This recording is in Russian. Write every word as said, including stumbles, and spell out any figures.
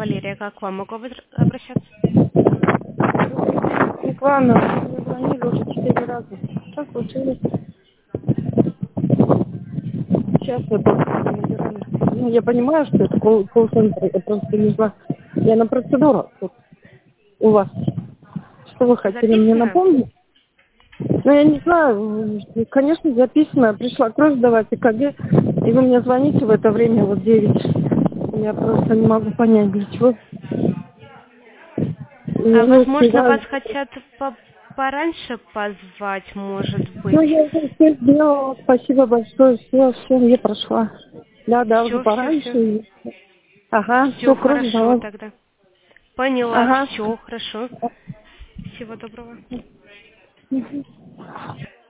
Валерия, как к вам могу обра- обращаться? Не к вам, но мне звонили уже четыре раза. Что случилось? Сейчас я только набираю. Ну, я понимаю, что это колл- колл-центр, я просто не знаю. Я на процедуру тут у вас. Что вы хотели мне Записано? напомнить? Ну, я не знаю, м, конечно, записано. Я пришла кровь сдавать, ЭКГ, и вы мне звоните в это время, вот девять. Я просто не могу понять, для чего. И А я не возможно, вас успеваю. хотят по- пораньше позвать, может Ну, быть. я уже все сделала. Спасибо большое. Все, все, я прошла. Да, да, уже Все, все, все. пораньше. Ага, Все все, кровь хорошо сдала. тогда. Поняла, Ага. все хорошо. Всего доброго.